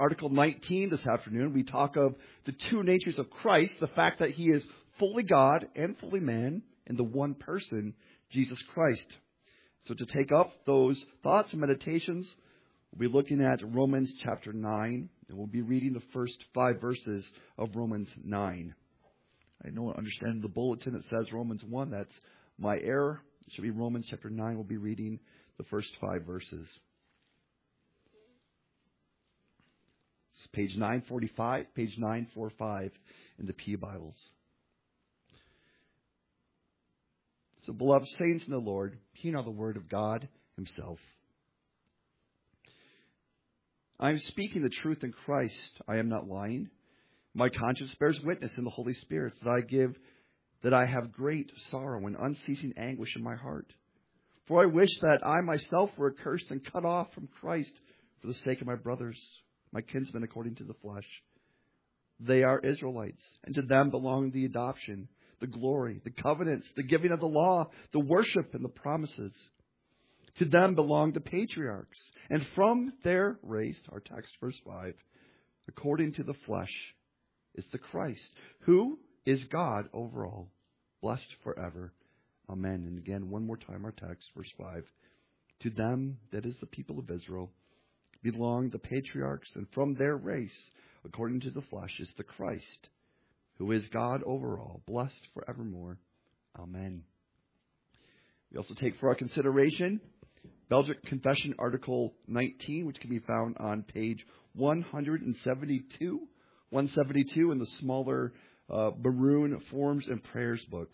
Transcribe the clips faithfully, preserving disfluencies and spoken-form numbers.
Article nineteen this afternoon, we talk of the two natures of Christ, the fact that he is fully God and fully man in the one person, Jesus Christ. So to take up those thoughts and meditations, we'll be looking at Romans chapter nine, and we'll be reading the first five verses of Romans nine. I know, understand the bulletin, it says Romans one. That's my error. It should be Romans chapter nine. We'll be reading the first five verses. It's page nine forty-five, page nine forty-five in the Pew Bibles. So, beloved saints in the Lord, hear now the word of God himself. I am speaking the truth in Christ. I am not lying. My conscience bears witness in the Holy Spirit that I give, that I have great sorrow and unceasing anguish in my heart. For I wish that I myself were accursed and cut off from Christ for the sake of my brothers, my kinsmen according to the flesh. They are Israelites, and to them belong the adoption, the glory, the covenants, the giving of the law, the worship, and the promises. To them belong the patriarchs, and from their race, our text, verse five, according to the flesh, is the Christ, who is God over all, blessed forever. Amen. And again, one more time, our text, verse five. To them, that is the people of Israel, belong the patriarchs, and from their race, according to the flesh, is the Christ, who is God over all, blessed forevermore. Amen. We also take for our consideration Belgic Confession, Article nineteen, which can be found on page one seventy-two, one seventy-two in the smaller uh, maroon Forms and Prayers book.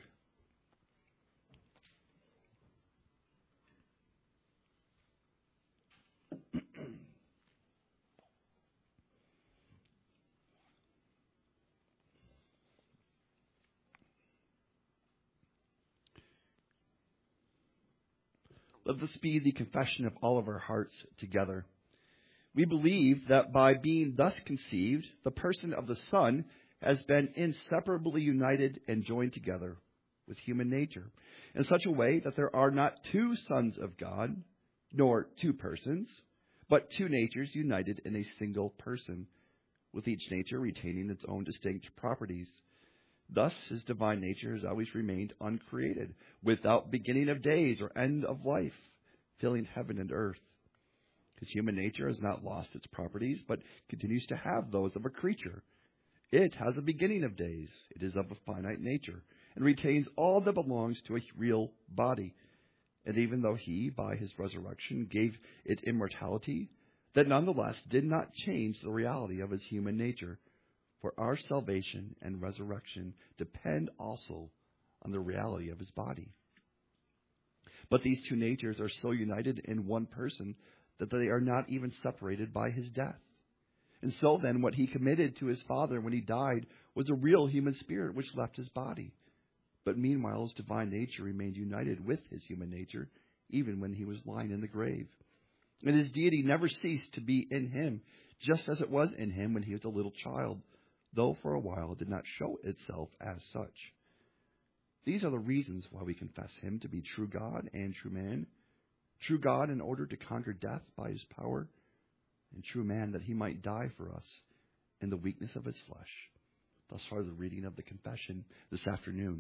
Let this be the confession of all of our hearts together. We believe that by being thus conceived, the person of the Son has been inseparably united and joined together with human nature in such a way that there are not two sons of God, nor two persons, but two natures united in a single person, with each nature retaining its own distinct properties. Thus, his divine nature has always remained uncreated, without beginning of days or end of life, filling heaven and earth. His human nature has not lost its properties, but continues to have those of a creature. It has a beginning of days. It is of a finite nature, and retains all that belongs to a real body. And even though he, by his resurrection, gave it immortality, that nonetheless did not change the reality of his human nature. For our salvation and resurrection depend also on the reality of his body. But these two natures are so united in one person that they are not even separated by his death. And so then, what he committed to his Father when he died was a real human spirit which left his body. But meanwhile, his divine nature remained united with his human nature, even when he was lying in the grave. And his deity never ceased to be in him, just as it was in him when he was a little child, though for a while it did not show itself as such. These are the reasons why we confess him to be true God and true man. True God in order to conquer death by his power, and true man that he might die for us in the weakness of his flesh. Thus far the reading of the confession this afternoon.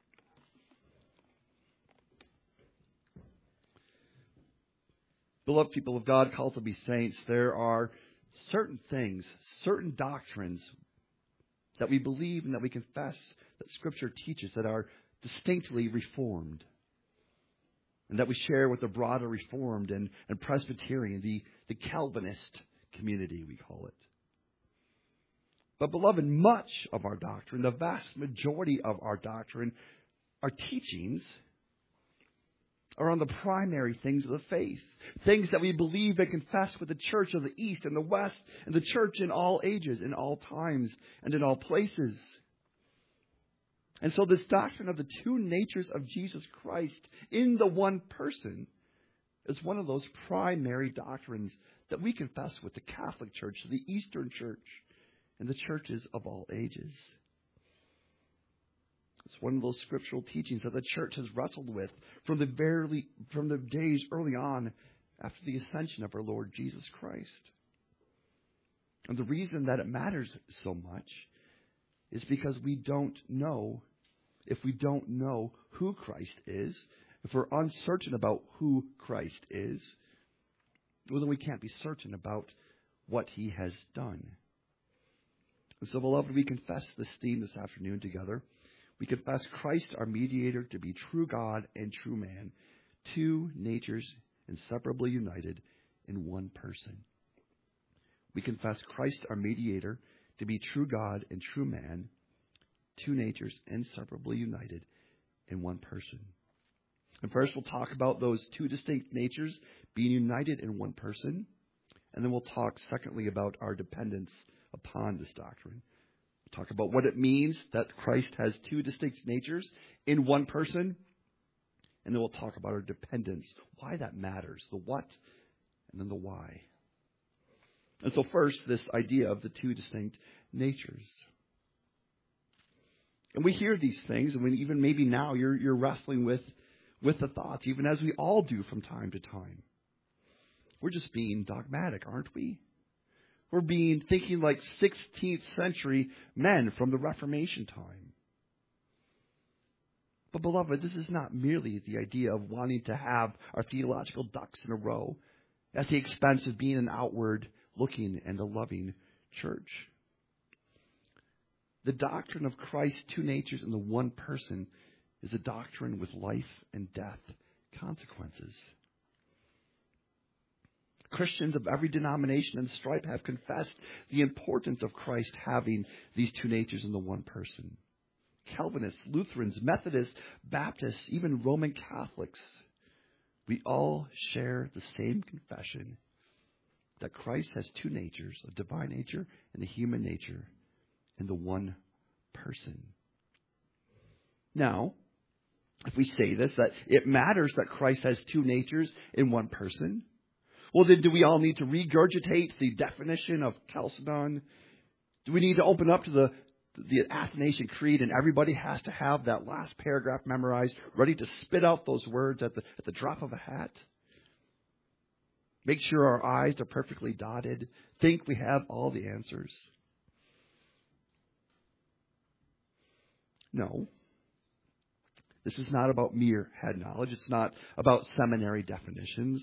Beloved people of God, called to be saints, there are certain things, certain doctrines that we believe and that we confess that Scripture teaches that are distinctly Reformed, and that we share with the broader Reformed and, and Presbyterian, the, the Calvinist community, we call it. But beloved, much of our doctrine, the vast majority of our doctrine, our teachings, are on the primary things of the faith. Things that we believe and confess with the church of the East and the West, and the church in all ages, in all times, and in all places. And so this doctrine of the two natures of Jesus Christ in the one person is one of those primary doctrines that we confess with the Catholic Church, the Eastern Church, and the churches of all ages. It's one of those scriptural teachings that the church has wrestled with from the very, from the days early on after the ascension of our Lord Jesus Christ. And the reason that it matters so much is because we don't know, if we don't know who Christ is, if we're uncertain about who Christ is, well, then we can't be certain about what he has done. And so, beloved, we confess this theme this afternoon together. We confess Christ, our mediator, to be true God and true man, two natures inseparably united in one person. We confess Christ, our mediator, to be true God and true man, two natures inseparably united in one person. And first we'll talk about those two distinct natures being united in one person. And then we'll talk, secondly, about our dependence upon this doctrine. We'll talk about what it means that Christ has two distinct natures in one person. And then we'll talk about our dependence, why that matters, the what, and then the why. And so first, this idea of the two distinct natures. And we hear these things, and when even maybe now you're you're wrestling with, with the thoughts, even as we all do from time to time. We're just being dogmatic, aren't we? We're being thinking like sixteenth century men from the Reformation time. But beloved, this is not merely the idea of wanting to have our theological ducks in a row at the expense of being an outward looking and a loving church. The doctrine of Christ's two natures in the one person is a doctrine with life and death consequences. Christians of every denomination and stripe have confessed the importance of Christ having these two natures in the one person. Calvinists, Lutherans, Methodists, Baptists, even Roman Catholics, we all share the same confession that Christ has two natures, a divine nature and a human nature, in the one person. Now, if we say this, that it matters that Christ has two natures in one person, well, then do we all need to regurgitate the definition of Chalcedon? Do we need to open up to the, the Athanasian Creed and everybody has to have that last paragraph memorized, ready to spit out those words at the, at the drop of a hat? Make sure our I's are perfectly dotted. Think we have all the answers. No. This is not about mere head knowledge. It's not about seminary definitions.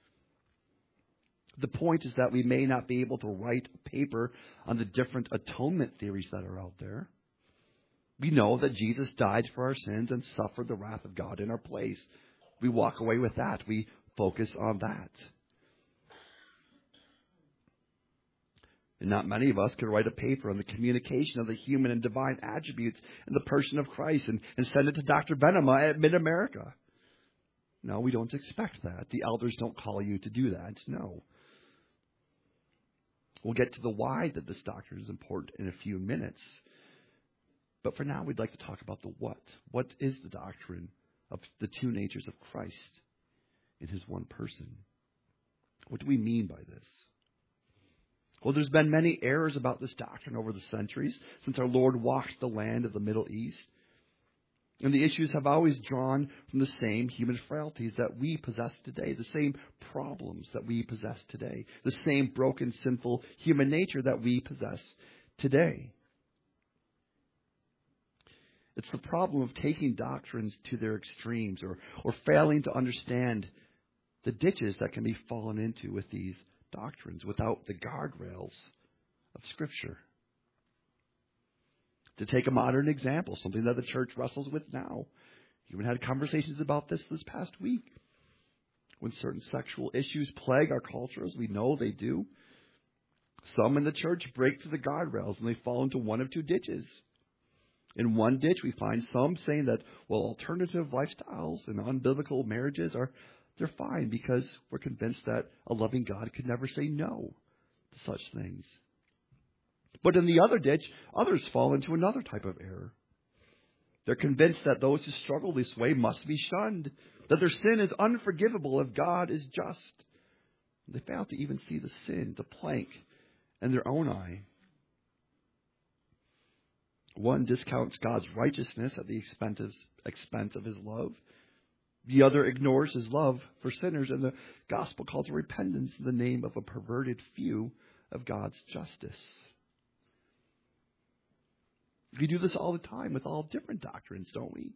The point is that we may not be able to write a paper on the different atonement theories that are out there. We know that Jesus died for our sins and suffered the wrath of God in our place. We walk away with that. We focus on that. And not many of us could write a paper on the communication of the human and divine attributes in the person of Christ and, and send it to Doctor Benema at Mid-America. No, we don't expect that. The elders don't call you to do that. No. We'll get to the why that this doctrine is important in a few minutes. But for now, we'd like to talk about the what. What is the doctrine of the two natures of Christ in his one person? What do we mean by this? Well, there's been many errors about this doctrine over the centuries since our Lord walked the land of the Middle East. And the issues have always drawn from the same human frailties that we possess today, the same problems that we possess today, the same broken, sinful human nature that we possess today. It's the problem of taking doctrines to their extremes or, or failing to understand the ditches that can be fallen into with these doctrines without the guardrails of Scripture. To take a modern example, something that the church wrestles with now. You even had conversations about this this past week. When certain sexual issues plague our culture, as we know they do, some in the church break through the guardrails and they fall into one of two ditches. In one ditch, we find some saying that, well, alternative lifestyles and unbiblical marriages are they're fine because we're convinced that a loving God could never say no to such things. But in the other ditch, others fall into another type of error. They're convinced that those who struggle this way must be shunned, that their sin is unforgivable if God is just. They fail to even see the sin, the plank, in their own eye. One discounts God's righteousness at the expense of, expense of his love. The other ignores his love for sinners and the gospel call to repentance in the name of a perverted few of God's justice. We do this all the time with all different doctrines, don't we?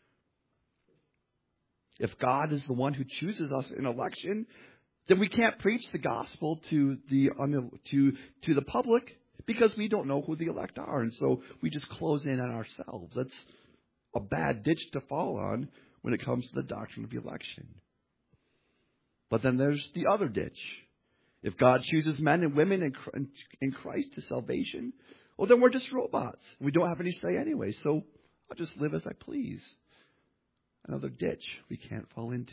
If God is the one who chooses us in election, then we can't preach the gospel to the to to the public because we don't know who the elect are, and so we just close in on ourselves. That's a bad ditch to fall on when it comes to the doctrine of election. But then there's the other ditch. If God chooses men and women in in Christ to salvation, well, then we're just robots. We don't have any say anyway, so I'll just live as I please. Another ditch we can't fall into.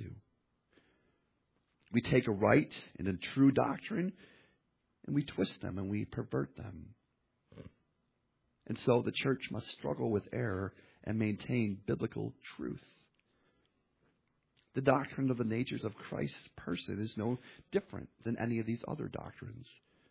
We take a right and a true doctrine and we twist them and we pervert them. And so the church must struggle with error and maintain biblical truth. The doctrine of the natures of Christ's person is no different than any of these other doctrines.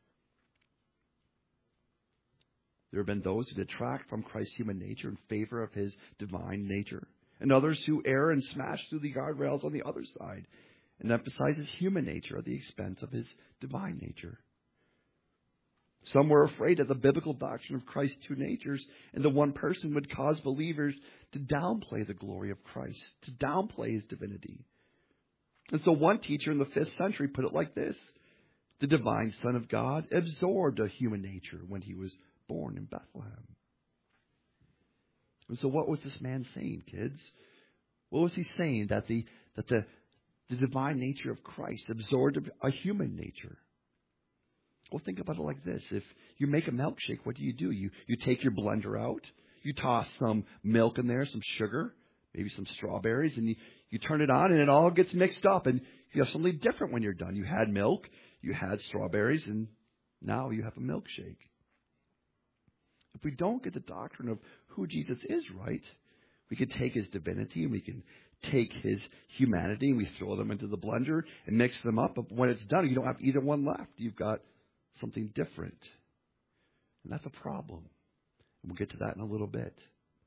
There have been those who detract from Christ's human nature in favor of his divine nature, and others who err and smash through the guardrails on the other side and emphasize his human nature at the expense of his divine nature. Some were afraid that the biblical doctrine of Christ's two natures and the one person would cause believers to downplay the glory of Christ, to downplay his divinity. And so one teacher in the fifth century put it like this: the divine Son of God absorbed a human nature when he was born in Bethlehem. And so what was this man saying, kids? What was he saying? That the that the, the divine nature of Christ absorbed a human nature. Well, think about it like this. If you make a milkshake, what do you do? You you take your blender out, you toss some milk in there, some sugar, maybe some strawberries, and you, you turn it on and it all gets mixed up and you have something different when you're done. You had milk, you had strawberries, and now you have a milkshake. If we don't get the doctrine of who Jesus is right, we can take his divinity and we can take his humanity and we throw them into the blender and mix them up. But when it's done, you don't have either one left. You've got something different. And that's a problem. And we'll get to that in a little bit.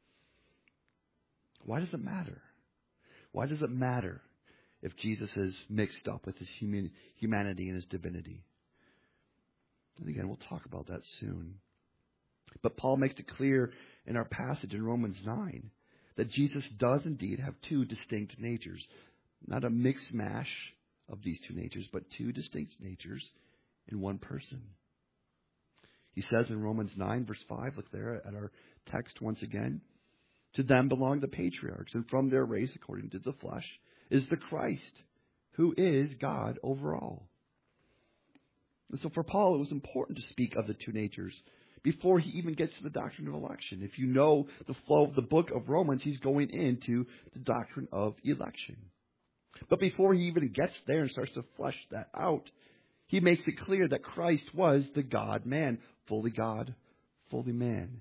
Why does it matter? Why does it matter if Jesus is mixed up with his human, humanity and his divinity? And again, we'll talk about that soon. But Paul makes it clear in our passage in Romans nine that Jesus does indeed have two distinct natures. Not a mix mash of these two natures, but two distinct natures in one person. He says in Romans nine, verse five, look there at our text once again. To them belong the patriarchs, and from their race, according to the flesh, is the Christ, who is God over all. And so for Paul, it was important to speak of the two natures before he even gets to the doctrine of election. If you know the flow of the book of Romans, he's going into the doctrine of election. But before he even gets there and starts to flesh that out, he makes it clear that Christ was the God-man, fully God, fully man.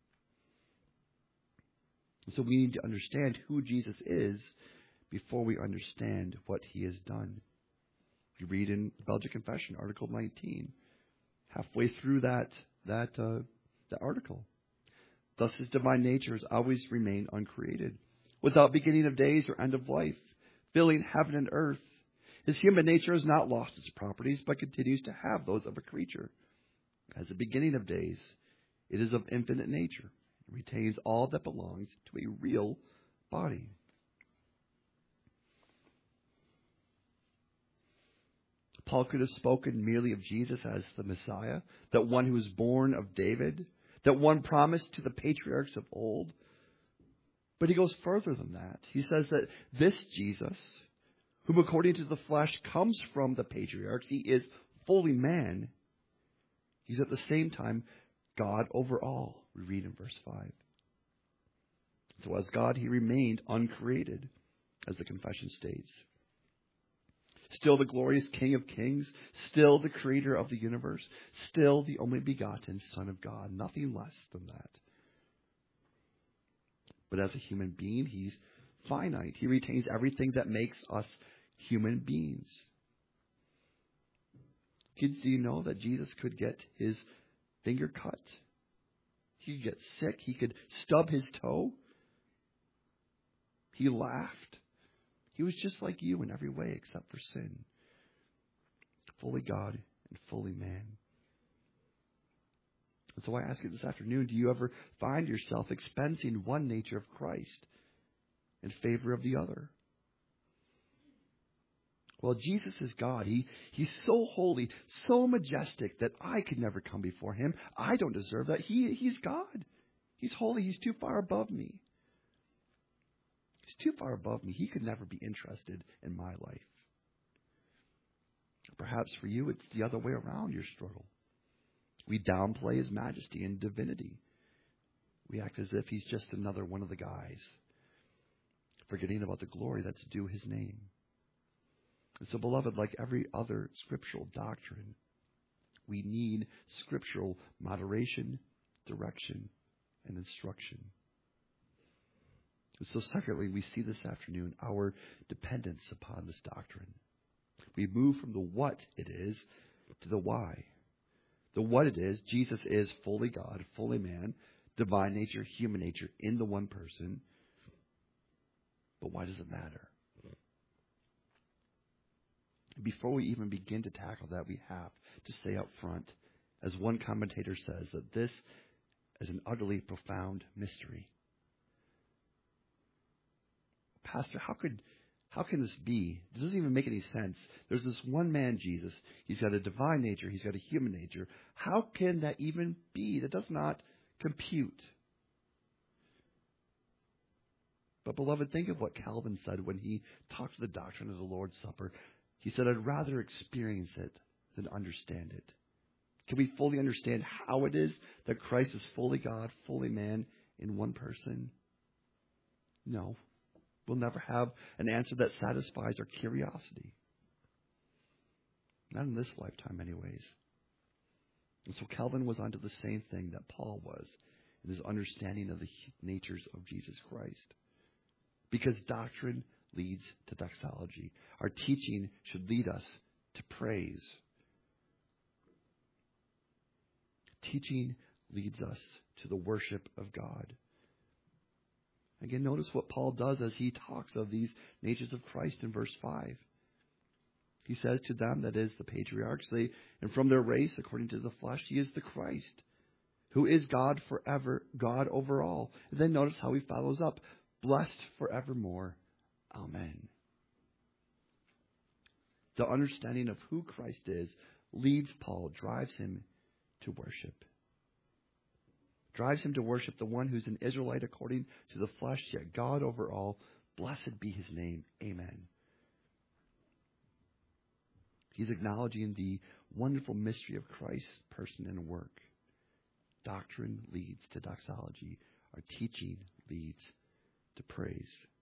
And so we need to understand who Jesus is before we understand what he has done. You read in Belgic Confession, Article nineteen, halfway through that that uh, that article. Thus his divine nature has always remained uncreated, without beginning of days or end of life, filling heaven and earth. His human nature has not lost its properties, but continues to have those of a creature. As the beginning of days, it is of infinite nature, and retains all that belongs to a real body. Paul could have spoken merely of Jesus as the Messiah, that one who was born of David, that one promised to the patriarchs of old. But he goes further than that. He says that this Jesus, whom according to the flesh comes from the patriarchs, he is fully man. He's at the same time God over all, we read in verse five. So as God, he remained uncreated, as the confession states. Still the glorious King of Kings, still the creator of the universe, still the only begotten Son of God, nothing less than that. But as a human being, he's finite. He retains everything that makes us human beings. Kids, do you know that Jesus could get his finger cut? He could get sick. He could stub his toe. He laughed. He was just like you in every way except for sin. Fully God and fully man. And so I ask you this afternoon, do you ever find yourself expensing one nature of Christ in favor of the other? Well, Jesus is God. He, he's so holy, so majestic that I could never come before him. I don't deserve that. He, he's God. He's holy. He's too far above me. He's too far above me. He could never be interested in my life. Perhaps for you, it's the other way around your struggle. We downplay his majesty and divinity. We act as if he's just another one of the guys, forgetting about the glory that's due his name. And so, beloved, like every other scriptural doctrine, we need scriptural moderation, direction, and instruction. And so, secondly, we see this afternoon our dependence upon this doctrine. We move from the what it is to the why. The what it is, Jesus is fully God, fully man, divine nature, human nature in the one person. But why does it matter? Before we even begin to tackle that, we have to say up front, as one commentator says, that this is an utterly profound mystery. Pastor, how could how can this be? This doesn't even make any sense. There's this one man, Jesus. He's got a divine nature. He's got a human nature. How can that even be? That does not compute. But, beloved, think of what Calvin said when he talked to the doctrine of the Lord's Supper. He said, I'd rather experience it than understand it. Can we fully understand how it is that Christ is fully God, fully man in one person? No. We'll never have an answer that satisfies our curiosity. Not in this lifetime, anyways. And so Calvin was onto the same thing that Paul was in his understanding of the natures of Jesus Christ. Because doctrine leads to doxology. Our teaching should lead us to praise. Teaching leads us to the worship of God. Again, notice what Paul does as he talks of these natures of Christ in verse five. He says to them, that is, the patriarchs, they, and from their race, according to the flesh, he is the Christ, who is God forever, God over all. And then notice how he follows up, blessed forevermore. Amen. The understanding of who Christ is leads Paul, drives him to worship. Drives him to worship the one who's an Israelite according to the flesh, yet God over all. Blessed be his name. Amen. He's acknowledging the wonderful mystery of Christ's person and work. Doctrine leads to doxology. Our teaching leads to praise.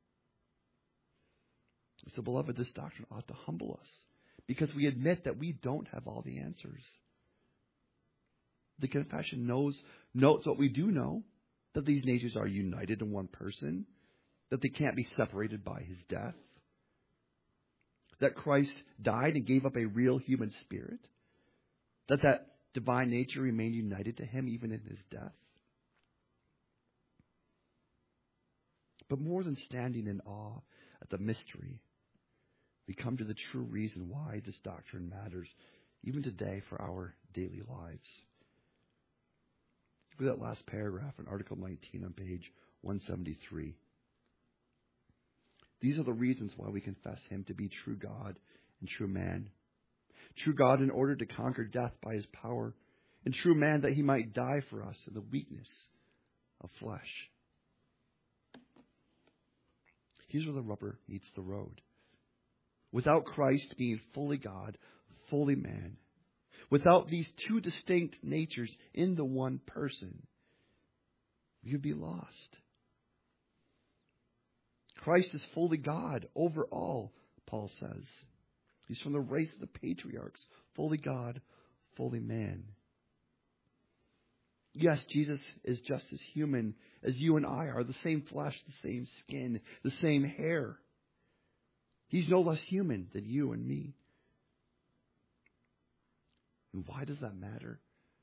So, beloved, this doctrine ought to humble us because we admit that we don't have all the answers. The confession knows, notes what we do know, that these natures are united in one person, that they can't be separated by his death, that Christ died and gave up a real human spirit, that that divine nature remained united to him even in his death. But more than standing in awe at the mystery, we come to the true reason why this doctrine matters, even today for our daily lives. Look at that last paragraph in Article nineteen on page one seventy-three. These are the reasons why we confess him to be true God and true man. True God in order to conquer death by his power, and true man that he might die for us in the weakness of flesh. Here's where the rubber meets the road. Without Christ being fully God, fully man, without these two distinct natures in the one person, you'd be lost. Christ is fully God over all, Paul says. He's from the race of the patriarchs, fully God, fully man. Yes, Jesus is just as human as you and I are, the same flesh, the same skin, the same hair. He's no less human than you and me. And why does that matter?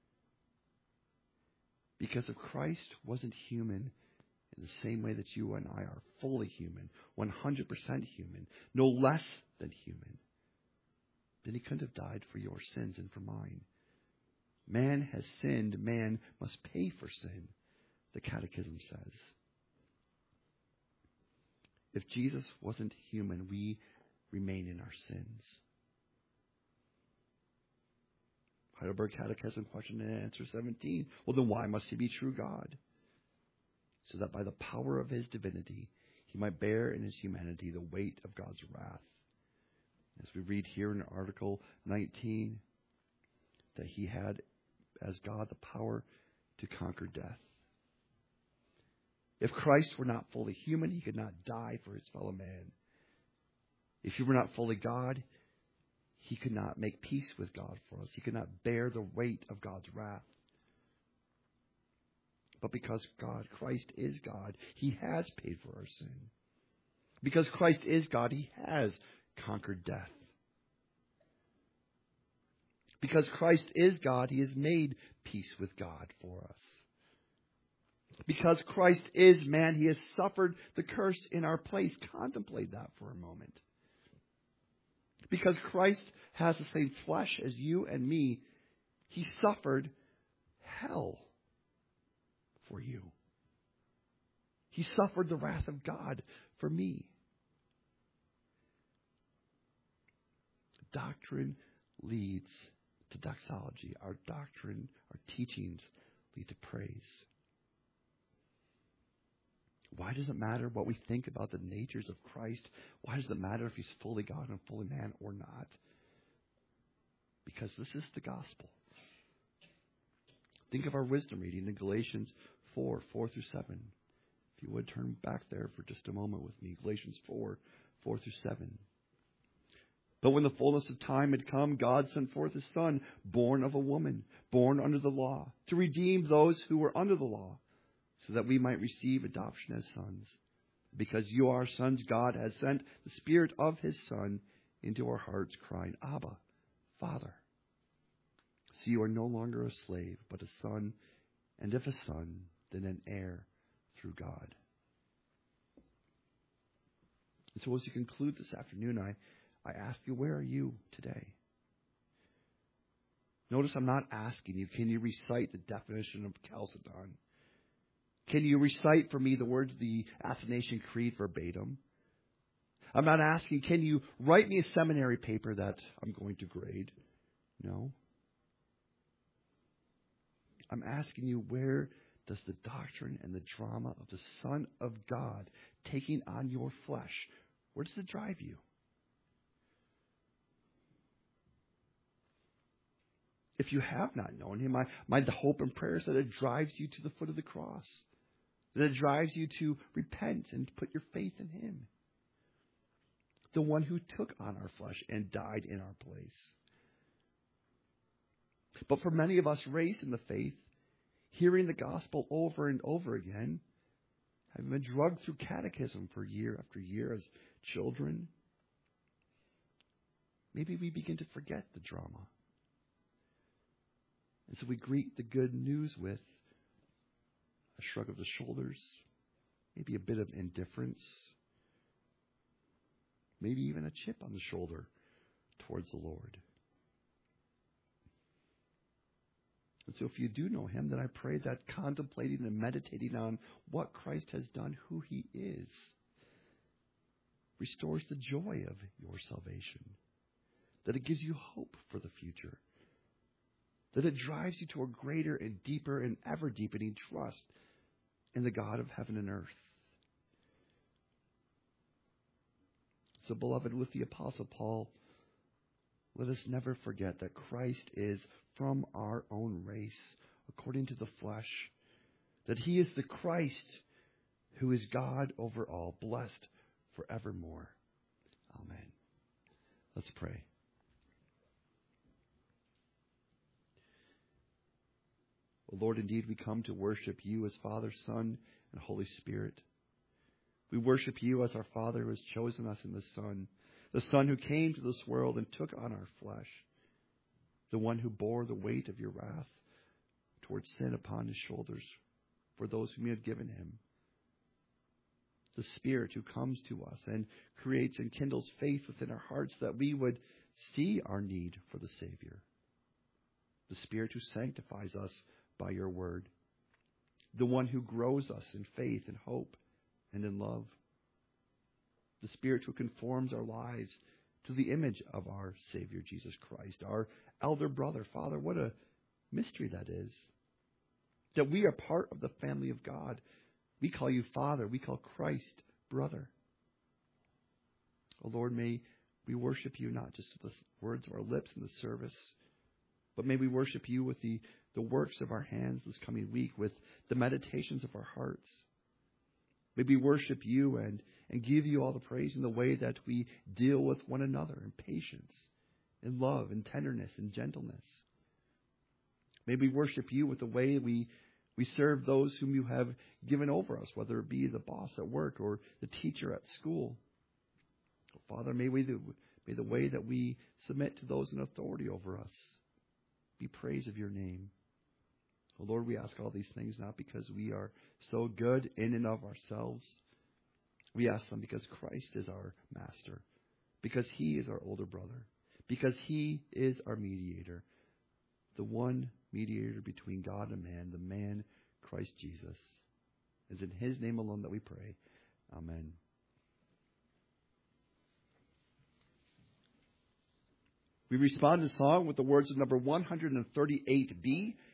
Because if Christ wasn't human in the same way that you and I are fully human, one hundred percent human, no less than human, then he couldn't have died for your sins and for mine. Man has sinned, man must pay for sin, the Catechism says. If Jesus wasn't human, we remain in our sins. Heidelberg Catechism, question and answer seventeen. Well, then why must he be true God? So that by the power of his divinity, he might bear in his humanity the weight of God's wrath. As we read here in Article nineteen, that he had, as God, the power to conquer death. If Christ were not fully human, he could not die for his fellow man. If he were not fully God, he could not make peace with God for us. He could not bear the weight of God's wrath. But because God, Christ is God, he has paid for our sin. Because Christ is God, he has conquered death. Because Christ is God, he has made peace with God for us. Because Christ is man, he has suffered the curse in our place. Contemplate that for a moment. Because Christ has the same flesh as you and me, he suffered hell for you. He suffered the wrath of God for me. Doctrine leads to doxology. Our doctrine, our teachings lead to praise. Why does it matter what we think about the natures of Christ? Why does it matter if he's fully God and fully man or not? Because this is the gospel. Think of our wisdom reading in Galatians four, four through seven. If you would turn back there for just a moment with me. Galatians four, four through seven. But when the fullness of time had come, God sent forth his Son, born of a woman, born under the law, to redeem those who were under the law, so that we might receive adoption as sons. Because you are sons, God has sent the Spirit of his Son into our hearts, crying, Abba, Father. So you are no longer a slave, but a son, and if a son, then an heir through God. And so as you conclude this afternoon, I, I ask you, where are you today? Notice I'm not asking you, can you recite the definition of Chalcedon? Can you recite for me the words of the Athanasian Creed verbatim? I'm not asking, can you write me a seminary paper that I'm going to grade? No. I'm asking you, where does the doctrine and the drama of the Son of God taking on your flesh, where does it drive you? If you have not known him, my, my hope and prayer is that it drives you to the foot of the cross. That it drives you to repent and put your faith in him. The one who took on our flesh and died in our place. But for many of us raised in the faith, hearing the gospel over and over again, having been drugged through catechism for year after year as children, maybe we begin to forget the drama. And so we greet the good news with a shrug of the shoulders, maybe a bit of indifference, maybe even a chip on the shoulder towards the Lord. And so if you do know him, then I pray that contemplating and meditating on what Christ has done, who he is, restores the joy of your salvation, that it gives you hope for the future, that it drives you to a greater and deeper and ever-deepening trust in the God of heaven and earth. So, beloved, with the Apostle Paul, let us never forget that Christ is from our own race, according to the flesh, that he is the Christ who is God over all, blessed forevermore. Amen. Let's pray. O Lord, indeed we come to worship you as Father, Son, and Holy Spirit. We worship you as our Father who has chosen us in the Son, the Son who came to this world and took on our flesh, the one who bore the weight of your wrath towards sin upon his shoulders for those whom you had given him. The Spirit who comes to us and creates and kindles faith within our hearts that we would see our need for the Savior. the Spirit who sanctifies us by your word, the one who grows us in faith and hope and in love, the Spirit who conforms our lives to the image of our Savior Jesus Christ, our elder brother. Father, what a mystery that is, that we are part of the family of God. We call you Father. We call Christ brother. Oh Lord, may we worship you not just with the words of our lips in the service, but may we worship you with the, the works of our hands this coming week, with the meditations of our hearts. May we worship you and, and give you all the praise in the way that we deal with one another in patience, in love, in tenderness, in gentleness. May we worship you with the way we, we serve those whom you have given over us, whether it be the boss at work or the teacher at school. Father, may we may the way that we submit to those in authority over us be praise of your name. Oh Lord, we ask all these things not because we are so good in and of ourselves. We ask them because Christ is our master, because he is our older brother, because he is our mediator, the one mediator between God and man, the man Christ Jesus. It's in his name alone that we pray. Amen. We respond in song with the words of number one thirty-eight B.